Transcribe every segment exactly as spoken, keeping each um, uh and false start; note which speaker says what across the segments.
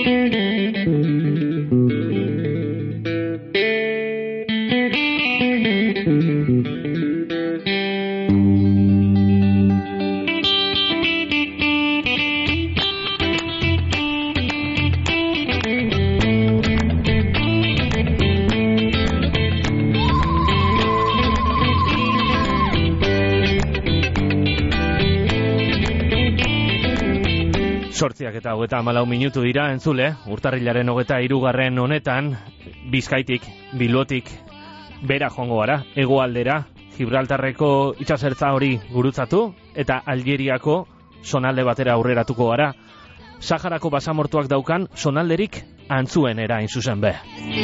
Speaker 1: Sortziak eta hogeta hamalau minutu dira, entzule, urtarrilaren hogeta hirugarren honetan, Bizkaitik, Bilbotik, bera joango gara, hegoaldera, Gibraltarreko itsasertza hori gurutzatu, eta Algeriako zonalde batera aurreratuko gara. Saharako basamortuak daukan zonalderik antzuenera hain zuzen be.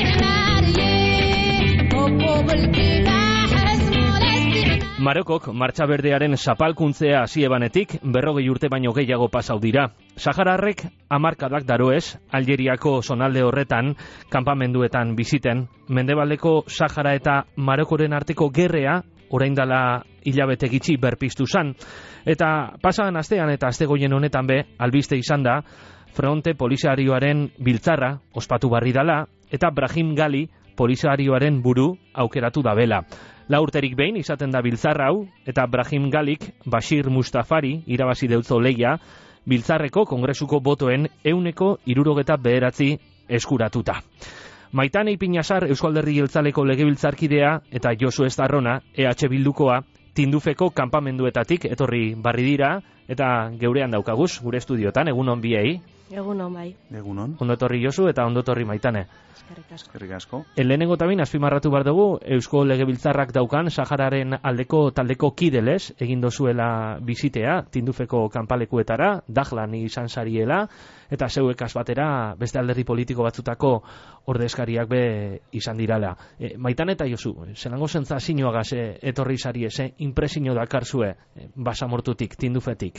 Speaker 1: Marokok martxa berdearen zapalkuntzea hasi ebanetik berrogei urte baino gehiago pasau dira. Sahararrek hamarkadak daroez, Algeriako zonalde horretan, kanpamenduetan biziten, mendebaldeko Sahara eta Marokoren arteko gerrea, orain dela hilabete gitxi berpiztu zan. Eta pasadan astean eta astegoien honetan be, albiste izan da, fronte poliziarioaren biltzarra, ospatu barri dala, eta Brahim Gali poliziarioaren buru aukeratu dabela. La urterik behin izaten da biltzarra hau, eta Brahim Galik, Bashir Mustafari, irabazi deutzo leia, biltzarreko kongresuko botoen euneko irurogeta bederatzi eskuratuta. Maitane Ipinazar, Eusko Alderdi Jeltzaleko legebiltzarkidea, eta Josu Estarrona, E H Bildukoa, Tindufeko kanpamenduetatik etorri barri dira, eta geurean daukaguz, gure estudiotan, egunon biei.
Speaker 2: Egunon bai.
Speaker 3: Egunon.
Speaker 1: Ondo etorri Josu eta ondo etorri Maitane.
Speaker 2: Eskerrik asko.
Speaker 3: Eskerrik asko.
Speaker 1: Lehenengo tabin, azpimarratu behar dugu, Eusko Legebiltzarrak daukan, Sahararen aldeko taldeko kideles, egin dozuela bizitea, Tindufeko kanpalekuetara, Dajlan izan sariela, eta zeuekaz batera, beste alderdi politiko batzutako ordezkariak be izan dirala. E, Maitane eta Josu, zelango sentsazioagaz e, etorri sari eze, impresio dakarzue, e, basamortutik, Tindufetik?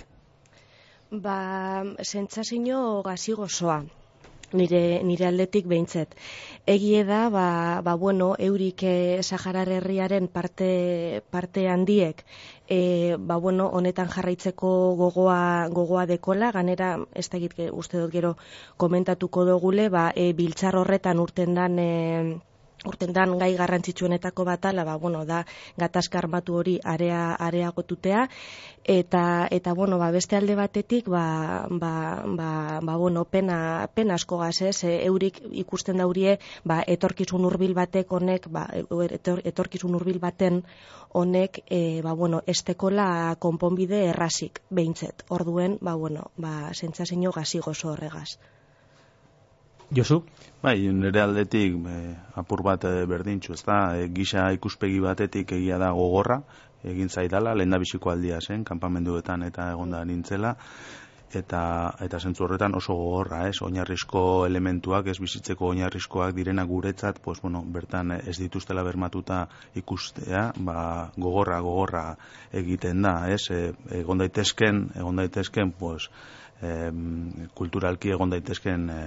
Speaker 2: Ba, sentsazio gazi gozoa. Nire, nire aldetik behintzet. Egie da, ba, ba bueno, eurik eh, Saharar herriaren parte, parte handiek, eh, ba bueno, honetan jarraitzeko gogoa, gogoa dekola, ganera, ez da egit, uste dut gero komentatuko dugule, ba, e, biltzar horretan urten dan, e, urten dan gai garrantzitsuenetako batala, ba, bueno, da gatazka armatu hori area, areagotutea, eta, eta bueno, ba, beste alde batetik, ba, ba, ba, ba bueno, pena, pena asko gazez, e, eurik ikusten daurie, ba, etorkizun hurbil batek honek, ba, etor, etorkizun hurbil baten honek, e, ba, bueno, estekola konponbide errazik, behintzet, orduen, ba, bueno, ba, sentsazio gazi gozo horregaz.
Speaker 1: Josu?
Speaker 3: Bai, nire aldetik eh, apur bat eh, berdintxu, ez da, eh, gisa ikuspegi batetik egia da gogorra, egin zaidala, lehen da biziko aldia zen, kanpamenduetan eta egonda nintzela, eta eta zentzu horretan oso gogorra, ez, oinarrizko elementuak, ez bizitzeko oinarrizkoak direnak guretzat, pues, bueno, bertan ez dituztela bermatuta ikustea, ba, gogorra, gogorra egiten da, ez, e, egon daitezken, egon daitezken, pues, E, kulturalki egon daitezken e,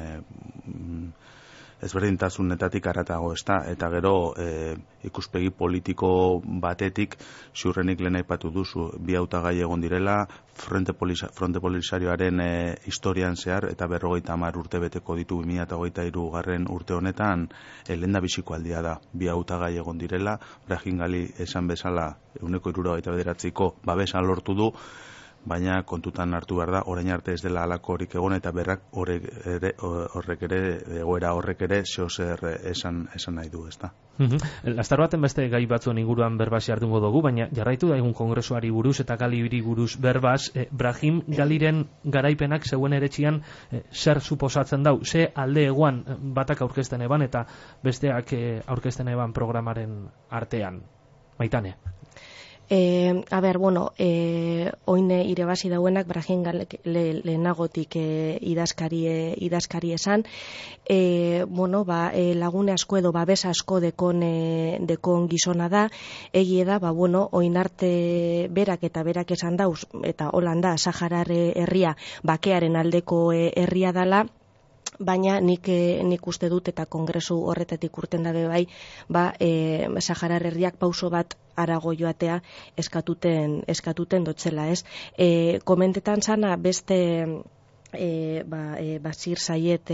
Speaker 3: ezberdintasunetatik haratago, ez da, eta gero e, ikuspegi politiko batetik ziurrenik lehen aipatu duzu, bi hautagai egon direla, fronte, polisa, fronte polisarioaren e, historian zehar, eta berrogeita hamar urte beteko ditu bi mila hogeita hiru garren urte honetan, e, lehen da biziko aldia da, bi hautagai egon direla, Brahim Gali esan bezala, ehuneko hirurogeita bederatziko babesa lortu du, baina kontutan hartu behar da, orain arte ez dela halako horik egon, eta berrak horrek ere, horrek ere, egoera horrek ere, zeozer esan, esan nahi du, ez da.
Speaker 1: Mm-hmm. Lastar baten beste gai batzuen inguruan berbaz jardungo dugu, baina jarraitu da egun kongresuari buruz eta Galibiri buruz berbaz, eh, Brahim Galiren garaipenak zeuen eretxian eh, zer suposatzen dau, ze alde eguan batak aurkezten eban eta besteak eh, aurkezten eban programaren artean. Maitane?
Speaker 2: E, a ber, bueno, e, oine irebazi dauenak Brahim Galek le, lehenagotik e, idazkari, e, idazkari esan, e, bueno, ba, e, lagune asko edo babes asko dekon, e, dekon gizona da, egie da, ba, bueno, oinarte berak eta berak esan dauz, eta Holanda, Saharar herria, bakearen aldeko e, herria dala, baina nik, nik uste dut eta kongresu horretatik urten dabe bai, ba, e, Saharar herriak pauso bat arago joatea eskatuten, eskatuten dotzela, ez? E, komentetan zana beste E, ba, e, Basir Zayed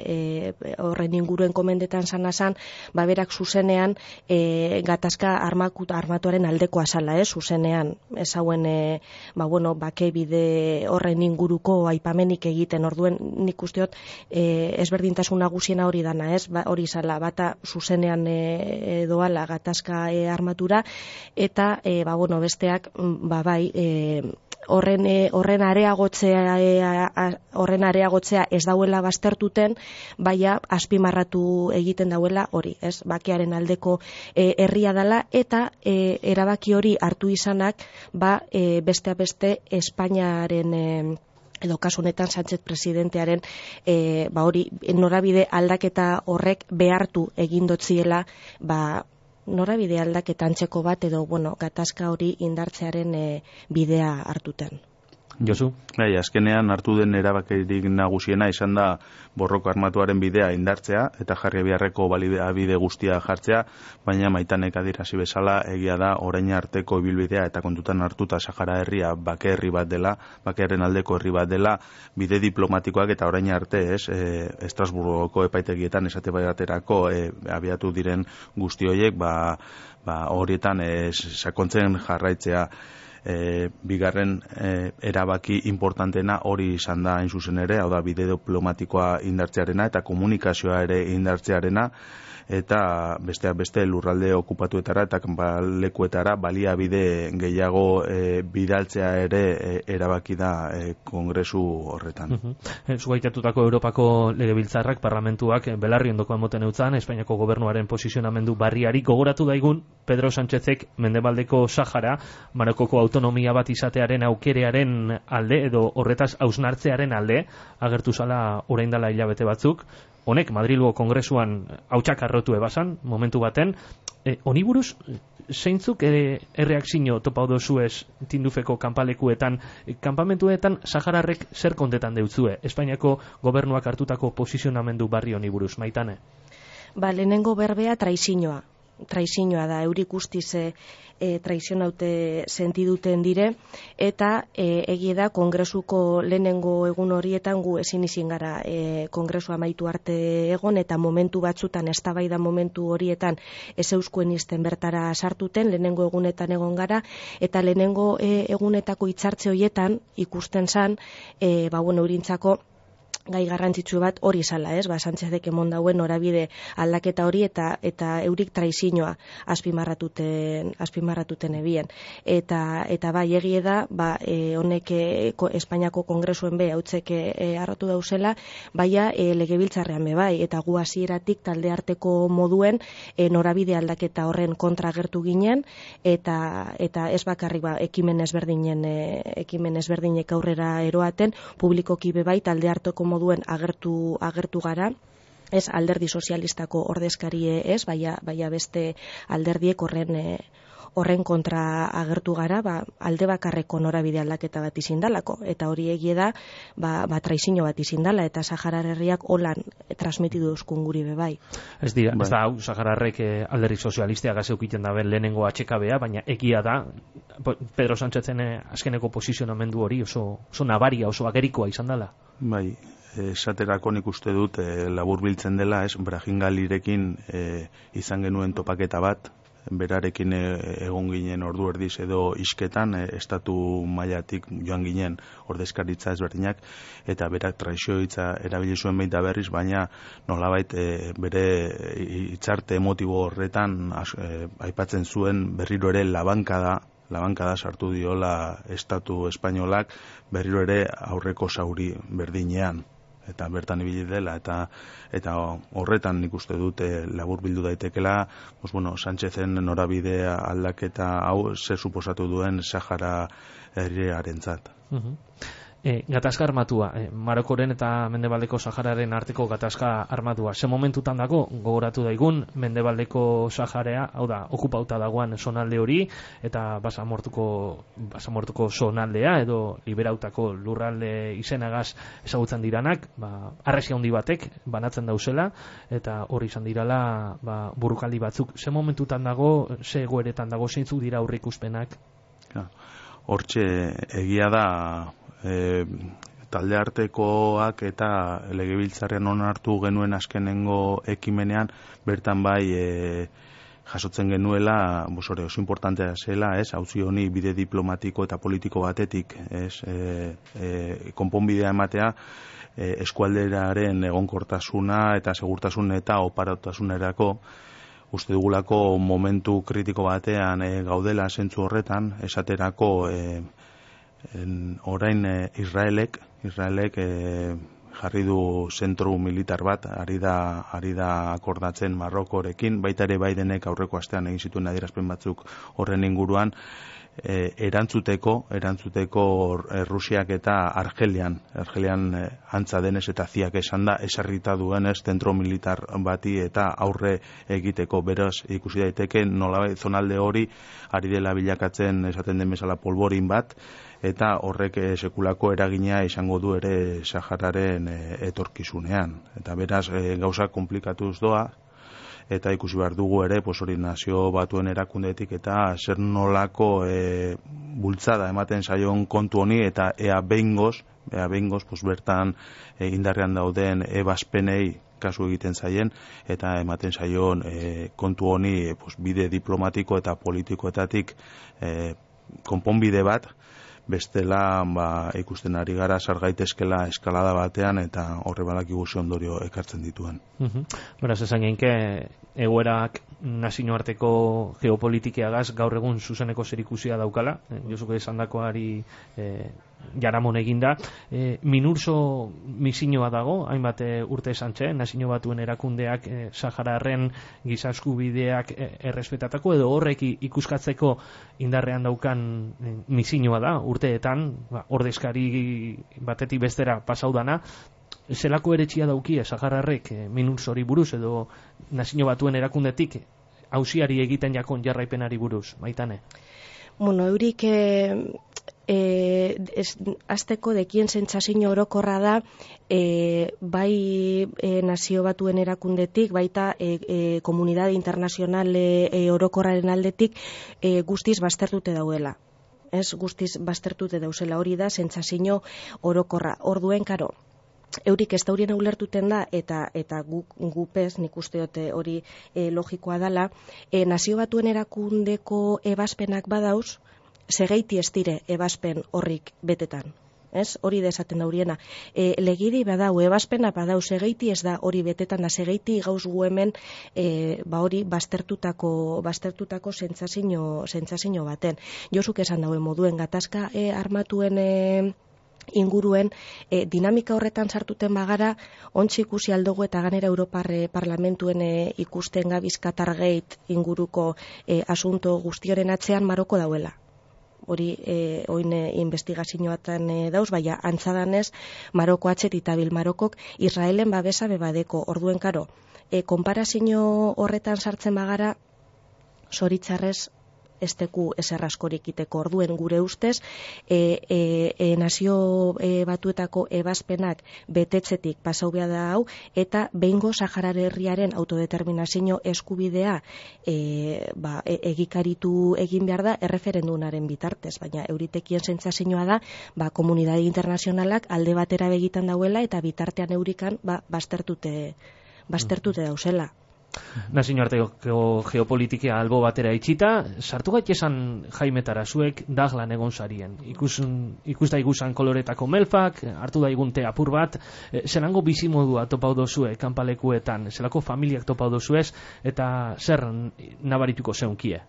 Speaker 2: e, e, horren inguruen komendetan sanazan, ba, berak zuzenean e, gatazka armakut, armatuaren aldeko azala, eh, zuzenean, ez hauen, e, ba, bueno, bake bide horren inguruko aipamenik egiten, orduen nik usteot e, ezberdintasun nagusiena hori dana, ez, ba, hori zala, bata zuzenean e, doala gatazka e, armatura, eta, e, ba, bueno, besteak, ba, bai, e, horren horren areagotzea horren areagotzea ez dauela baztertuten, baina azpimarratu egiten dauela hori, ez? Bakearen aldeko e, herria dela, eta e, erabaki hori hartu izanak, ba e, besteak beste Espainiaren e, edo kasu honetan Sánchez presidentearen e, ba hori norabide aldaketa horrek behartu egin dotziela, ba norabide aldaketa antzeko bat edo, bueno, gatazka hori indartzearen e, bidea hartuten.
Speaker 1: Josu?
Speaker 3: Bai, azkenean hartu den erabakirik nagusiena izan da borroko armatuaren bidea indartzea eta jarri beharreko bide guztia jartzea, baina Maitanek adierazi bezala egia da orain arteko ibilbidea eta kontutan hartuta Sahara herria bake herri bat dela, bakearen aldeko herri bat dela, bide diplomatikoak eta orain arte, ez, e, Estrasburgoko epaitegietan esate baterako e, abiatu diren guzti horiek, ba, ba horietan e, sakontzen jarraitzea. E, bigarren e, erabaki importantena hori izan da hain zuzen ere, hau da bide diplomatikoa indartzearena eta komunikazioa ere indartzearena, eta besteak beste lurralde okupatuetara eta lekuetara baliabide gehiago e, bidaltzea ere e, erabaki da e, kongresu horretan.
Speaker 1: Uh-huh. Zugaitatutako Europako legebiltzarrak, parlamentuak belarri ondoko emoten eutzan, Espainiako gobernuaren posizionamendu barriari gogoratu daigun Pedro Sánchezek Mendebaldeko Sahara, Marokoko autonomia bat izatearen aukerearen alde edo horretaz hausnartzearen alde agertu zala orain dela hilabete batzuk. Honek Madrilgo kongresuan hautsak arrotu ebasan, momentu baten, e, honi buruz, zeintzuk ere erreakzio topa dozuez Tindufeko kanpalekuetan, e, kanpamentuetan Sahararrek zer kontetan deutzue, Espainiako gobernuak hartutako posizionamendu barri honi buruz, Maitane?
Speaker 2: Ba, lehenengo berbea traizinoa. traizinoa da, eurik guztiz e, e, traizionaute sentiduten dire, eta e, egie da kongresuko lehenengo egun horietan gu ezin izin gara e, kongresu amaitu arte egon, eta momentu batzutan, eztabaida momentu horietan ez euskuen izten bertara sartuten, lehenengo egunetan egon gara, eta lehenengo e, egunetako hitzartze horietan ikusten zan, e, ba bueno, eurintzako gai garrantzitsu bat hori zala, ez? Ba, Sánchezek emon dauen norabide aldaketa hori eta eta eurik traizinoa azpimarratuten azpimarratuten ebien. Eta eta bai egie da, ba e, honek e, ko, Espainiako kongresuen be hautzek e, arrotu dauzela, baia e, legebiltzarrean be bai, eta gu hasieratik talde arteko moduen e, norabide aldaketa horren kontra agertu ginen, eta eta ez bakarrik ba ekimen ezberdinen e, ekimen ezberdinek aurrera eroaten, publikoki be bai talde arteko moduen agertu agertu gara, ez alderdi sozialistako ordezkarie ez, baina baina beste alderdiek horren e, horren kontra agertu gara, ba, alde bakarreko norabide aldaketa bat izindalako, eta hori egie da, ba, ba traizino bat izindala, eta Saharar herriak holan transmitidu euskun guri be bai.
Speaker 1: Ez dira, bai. Ez da hau, Sahararrek eh, alderdi sozialistea gazeukiten dabe lehenengo atxekabea, baina egia da, Pedro Sánchezen eh, azkeneko posizionamendu hori oso, oso nabaria, oso agerikoa izan dela.
Speaker 3: Bai, esaterako nik uste dut e, labur biltzen dela, ez, Brahim Galirekin e, izan genuen topaketa bat, berarekin e, egon ginen ordu erdiz edo isketan, e, estatu mailatik joan ginen ordezkaritza ezberdinak, eta berak traizio hitza erabili zuen behin da berriz, baina nolabait e, bere hitzarte emotibo horretan as, e, aipatzen zuen berriro ere labankada, labankada sartu diola estatu espainolak berriro ere aurreko zauri berdinean, eta bertan ibili dela, eta eta horretan nik uste dute labur bildu daitekela, pues bueno, Sánchezen norabidea aldaketa hau zer suposatu duen Sahara herriarentzat.
Speaker 1: Uh-huh. E, gatazka armatua, e, Marokoren eta Mendebaldeko Sahararen arteko gatazka armatua. Ze momentutan dago, gogoratu daigun, Mendebaldeko Saharea, hau da, okupauta dagoan zonalde hori, eta basamortuko, basamortuko zonaldea, edo liberautako lurralde izenagaz ezagutzen diranak, ba, arresi handi batek banatzen dauzela, eta hori izan dirala ba, burukaldi batzuk. Ze momentutan dago, ze egoeretan dago, zeintzuk dira aurreikuspenak?
Speaker 3: Ja. Hortxe egia da, E, taldeartekoak eta legebiltzarrean onartu genuen azkenengo ekimenean, bertan bai e, jasotzen genuela, bos, ore, oso importantea zela, ez, auzi honi bide diplomatiko eta politiko batetik, ez, e, e, konponbidea ematea, e, eskualderaren egonkortasuna eta segurtasun eta oparotasunerako, uste dugulako momentu kritiko batean e, gaudela zentzu horretan, esaterako e, en, orain e, Israelek, Israelek e, jarri du zentru militar bat, ari da, ari da akordatzen Marrokorekin, baita ere Bidenek aurreko astean egin zituen adierazpen batzuk horren inguruan, e, erantzuteko, erantzuteko e, Rusiak eta Argelian, Argelian e, antza denez eta ziak esan da, esarrita duenez zentro militar bati eta aurre egiteko, beraz ikusi daiteke nolabait zonalde hori ari dela bilakatzen esaten den bezala polborin bat, eta horrek e, sekulako eragina izango du ere Sahararen e, etorkizunean. Eta beraz e, gauza komplikatuz doa, eta ikusi behar dugu ere, pues hori nazio batuen erakundetik eta zer nolako e, bultzada ematen zaion kontu honi, eta ea behingoz, ea behingoz, pues bertan e, indarrean dauden ebazpenei kasu egiten zaien, eta ematen zaion e, kontu honi e, pues, bide diplomatiko eta politikoetatik e, konponbide bat, bestela ba, ikusten ari gara sargaitezkela eskalada batean eta horre badakigu ze ondorio ekartzen dituen.
Speaker 1: Uh-huh. Beraz, esan genke, egoerak nazioarteko geopolitikiagaz gaur egun zuzeneko zerikusia daukala, eh, Josuke esandakoari eh, jaramon eginda. Eh, Minurso misioa dago, hainbat eh, urte esantxe, nazio batuen erakundeak eh, Sahararren giza eskubideak eh, errespetatako edo horrek ikuskatzeko indarrean daukan eh, misioa da, urteetan, ba, ordezkari batetik bestera pasaudana. Zelako eretxia daukie Sahararrek eh, Minursori buruz edo nazio batuen erakundetik auziari egiten jakon jarraipenari buruz, Maitane?
Speaker 2: Bueno, eurik e, e, ez, azteko dekien sentsazio orokorra da e, bai e, nazio batuen erakundetik, baita e, e, komunidade internazional e, e, orokorraren aldetik e, guztiz baztertute dauela. Ez, guztiz baztertute dauzela, hori da sentsazio orokorra. Orduen, karo, eurik ez daurien ulertuten da, eta eta gu, gupez, nik uste dute hori e, logikoa dala, e, nazio batuen erakundeko ebazpenak badauz, segeiti ez dire ebazpen horrik betetan. Ez? Hori desaten dauriena. E, legidi badau, ebazpena badau, segeiti ez da hori betetan, da segeiti gauz gu hemen e, ba hori baztertutako, baztertutako sentsazio, sentsazio baten. Josuk esan dauen moduen, gatazka e, armatuen e, inguruen e, dinamika horretan sartuten bagara, ontsi ikusi aldugu eta ganera Europar e, parlamentuen e, ikusten gabiz Qatargate inguruko e, asunto guztioren atzean Maroko dauela. Hori e, oin e, investigazioatan e, dauz, baina antzadanez Maroko atxetitabil Marokok Israelen babesa bebadeko. Orduen, karo, e, konparazio horretan sartzen bagara, zoritzarrez ez teku eserraskorik iteko. Orduen gure ustez e, e, e, nazio e, batuetako ebazpenak betetzetik pasau behar da hau, eta behingo Saharar herriaren autodeterminazio eskubidea e, ba, e, egikaritu egin behar da erreferendunaren bitartez, baina euritekien sentsazioa da ba, komunidade internazionalak alde batera begitan dauela eta bitartean eurikan ba, baztertute, baztertute dauzela.
Speaker 1: Nazioarteko geopolitikia albo batera itxita, sartu gaitesan Jaimetara zuek daglan egon zarien. Ikus, ikus daiguzan koloretako melfak, hartu daigun te apur bat, e, zelango bizimodua topau dozue kanpalekuetan, zelako familiak topau dozuez, eta zer nabarituko zeunkie?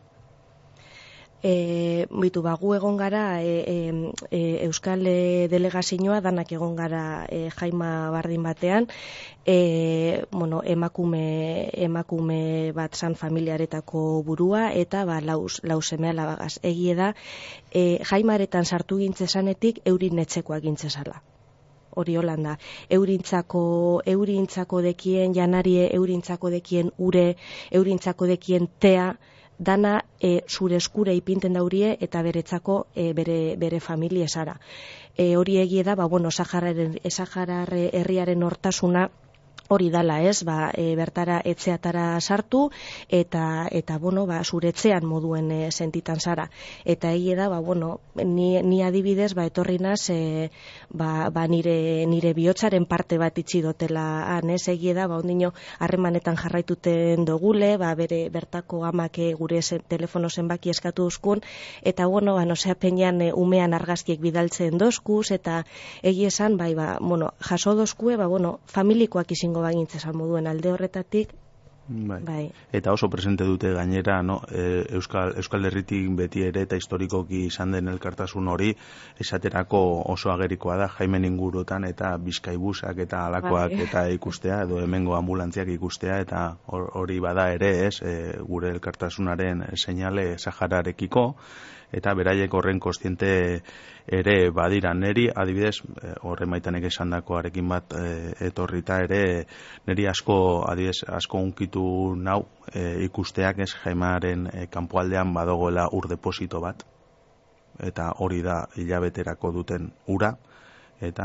Speaker 2: E, bitu, bagu egon gara e, e, Euskal e, delegazioa danak egon gara e, Jaima bardin batean, e, bueno, emakume, emakume bat zan familiaretako burua eta ba, lauz, lauz emea labagaz. Egie da, e, Jaimaretan sartu gintzesanetik eurin netxekoa gintzesala. Hori holanda, eurintzako, eurintzako dekien janarie, eurintzako dekien ure, eurintzako dekien tea, dana e, zure eskure ipinten daurie eta beretzako e, bere, bere familia esara. E, hori egie da, ba, bueno, Saharar herriaren hortasuna hori dala, ez, ba, e, bertara etxeatara sartu, eta, eta bueno, ba, zure etxean moduen e, sentitan zara. Eta egie da, ba, bueno, ni, ni adibidez, ba, etorri naz, e, ba, ba, nire, nire bihotzaren parte bat itxi dotela, han, ez, egie da, ba, ondino, harremanetan jarraituten dogule, ba, bere bertako amak gure zen, telefono zenbaki eskatu duzkun, eta, bueno, ba, nosea peñan e, umean argazkiek bidaltzen dozkuz, eta egie esan, bai, ba, bueno, jaso dozkue, ba, bueno, familikoak izango bagintzezan moduen alde horretatik.
Speaker 3: Bai.
Speaker 2: Bai.
Speaker 3: Eta oso presente dute gainera, no? E, Euskal, Euskal Herritik beti ere eta historikoki izan den elkartasun hori esaterako oso agerikoa da Jaimen ingurutan eta Bizkaibusak eta alakoak bai. Eta ikustea, edo hemengo ambulantziak ikustea, eta hori bada ere, ez, e, gure elkartasunaren seinale Sahararekiko, eta beraiek horren kontziente ere badira. Neri, adibidez, horre maitanek esandakoarekin bat e, etorrita ere, neri asko, adibidez, asko unkitu nau e, ikusteak, ez, Jaimaren e, kanpoaldean badogoela ur deposito bat, eta hori da hilabeterako duten ura, eta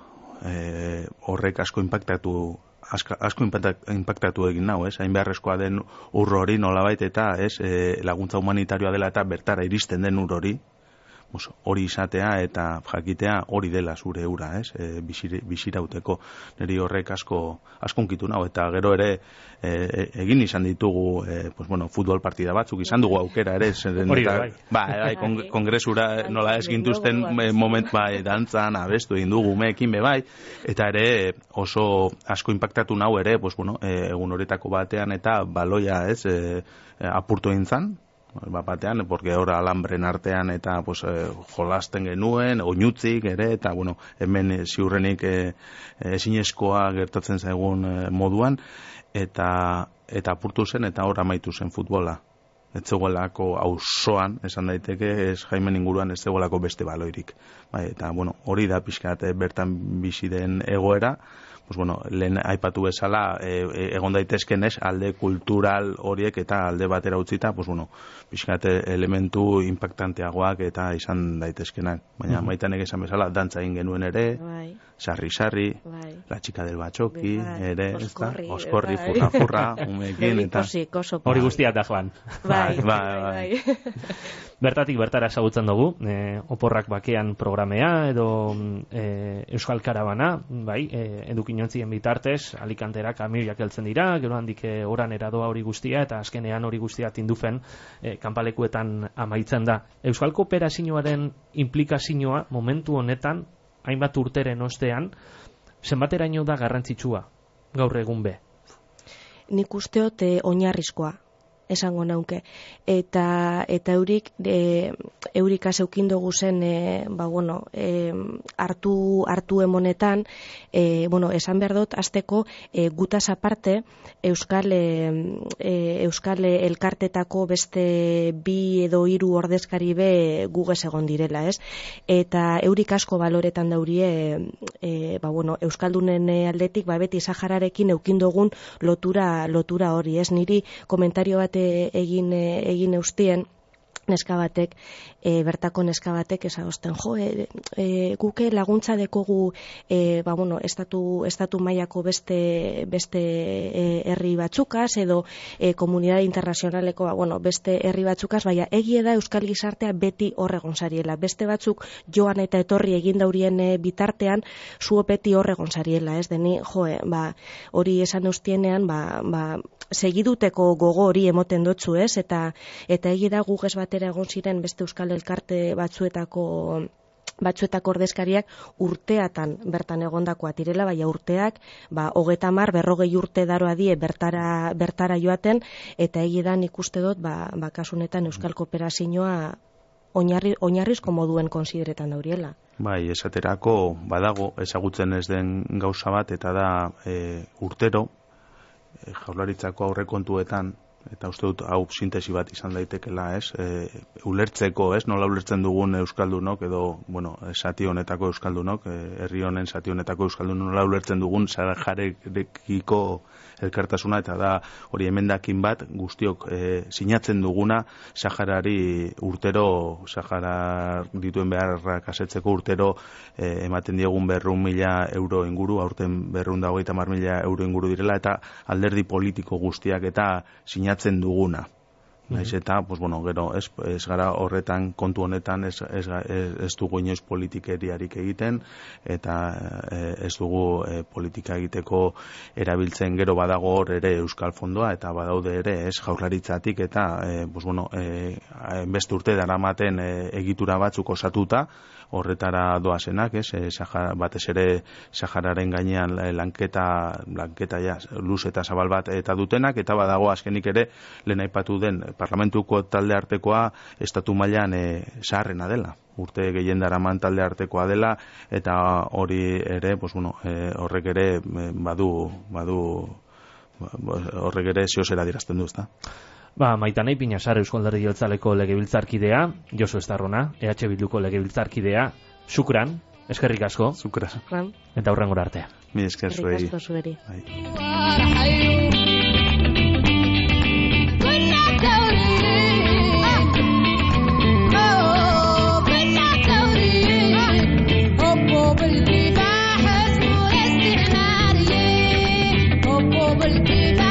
Speaker 3: e, horrek asko inpaktatu asko, asko inpaktatu egin nau, ez? Hain beharrezkoa den ur hori nolabait eta, ez, e, laguntza humanitarioa dela eta bertara iristen den ur hori, hori izatea eta jakitea hori dela zure ura, ez? E, bizirauteko. Neri horrek asko asko unkitu nau, eta gero ere e, egin izan ditugu e, pues bueno, futbol partida batzuk izan dugu aukera ere, zeren eta bai, bai, kon, kongresura nola ez gintuzten moment bai, dantzan abestu egin dugu umeekin be bai, eta ere oso asko inpaktatu nau ere, pues bueno, e, egun horretako batean eta baloia, ez, e, apurtu egin zan, batean, porque ahora alambren artean eta pues, eh, jolasten genuen, oinutzik ere, eta bueno, hemen ziurrenik eh, ezinezkoa gertatzen zaigun eh, moduan, eta eta apurtu zen, eta hor amaitu zen futbola. Ez zegoelako auzoan, esan daiteke, ez Jaimen inguruan ez zegoelako beste baloirik. Bai, eta bueno, hori da pixkat bertan bizi den egoera, pues bueno, lehen aipatu bezala e, e, egon daitezken ez alde kultural horiek eta alde batera utzita, pues bueno, pixkat elementu impactanteagoak eta izan daitezkenak. Baina mm-hmm. maitanek esan bezala dantza egin genuen ere, bai. Sarri sarri, bai. La chica del batxoki, bai. Ere, oskorri, oskorri bai. Furra furra, umeekin eta
Speaker 1: hori guztia da Juan.
Speaker 2: Bai, bai, bai. bai.
Speaker 1: Bertatik bertara ezagutzen dugu, e, oporrak bakean programea edo e, Euskal Karabana, bai, e, edukinontzien bitartez, Alicantera kamioiak heltzen dira, gero handik e, oran eradoa hori guztia, eta azkenean hori guztia tindufen e, kanpalekuetan amaitzen da. Euskal Kooperazioaren implikazioa momentu honetan, hainbat urteren ostean, zenbateraino da garrantzitsua, gaur egun be?
Speaker 2: Nik usteot e, oinarrizkoa. Esango nauke, eta eta eurik e, eurika zeukin dugu zen e, ba, bueno, e, hartu hartu emonetan e, bueno, esan behar dut azteko e, gutaz aparte Euskal e, e, Euskal elkartetako beste bi edo hiru ordezkari be gugez egon direla, ez? Eta eurik asko baloretan daurie e, ba, bueno, Euskaldunen aldetik ba, beti Sahararekin eukin dugun lotura lotura hori, ez? Niri komentario bat egin egin eustien neska batek, e, bertako neska batek esagosten, jo, e, e, guke laguntza dekogu e, ba, bueno, estatu, estatu mailako beste beste e, herri batzukaz, edo e, komunidade internazionaleko ba, bueno, beste herri batzukaz, baina egie da Euskal Gizartea beti horregon zariela. Beste batzuk joan eta etorri egin daurien e, bitartean, zuo beti horregon zariela, ez deni, jo, e, ba, hori esan eustienean, ba, ba, segiduteko gogo hori emoten dotzu, ez, eta eta egie da gugez batera egon ziren beste Euskal Elkarte batzuetako batzuetako ordezkariak urteatan bertan egondakoa direla, baina urteak, ba, hogeta mar, berrogei urte daroa die bertara, bertara joaten, eta egidan ikuste dut, ba, ba kasunetan Euskal Kooperazioa oinarri, oinarrizko moduen konsideretan dauriela.
Speaker 3: Bai, esaterako badago ezagutzen ez den gauza bat, eta da e, urtero, e, Jaurlaritzako aurrekontuetan, eta uste dut hau sintesi bat izan daitekela, ez? E, ulertzeko, ez? Nola ulertzen dugun euskaldunok edo, bueno, zati honetako euskaldunok, herri honen zati honetako euskaldun nola ulertzen dugun Saharekiko elkartasuna, eta da hori emendakin bat guztiok e, sinatzen duguna Saharari urtero, Sahara dituen beharrak asetzeko urtero e, ematen diegun berrehun mila euro inguru, aurten berrehun eta hogeita hamar mila euro inguru direla, eta alderdi politiko guztiak eta sinatzen duguna. Naiz eta, pues bueno, gero ez, ez gara horretan kontu honetan ez, ez, ez dugu inoiz politikeriarik egiten, eta ez dugu e, politika egiteko erabiltzen, gero badago hor ere Euskal Fondoa, eta badaude ere ez Jaurlaritzatik, eta e, pues bueno, e, beste urte daramaten e, egitura batzuk osatuta, horretara doazenak, ez, e, Sahara, batez ere Sahararen gainean lanketa, lanketa ja, luz eta zabal bat eta dutenak, eta badago azkenik ere lehen aipatu den parlamentuko talde artekoa estatu mailan e, zaharrena dela. Urte gehien daraman talde artekoa dela, eta hori ere, pues bueno, e, horrek ere e, badu, badu, horrek ere ziozera dirazten du, ezta?
Speaker 1: Ba, Maitanei Pinasar Eusko Alderdi Jeltzaleko legebiltzarkidea, Josu Estarrona, E H Bilduko legebiltzarkidea, Shukran, eskerrik asko.
Speaker 2: Shukran.
Speaker 1: Eta hurrengora arte.
Speaker 3: Mi esker zuei.
Speaker 2: Eskerrik asko zueri.
Speaker 4: بالكفاح اسمه استعمارية، حبه بالكفاح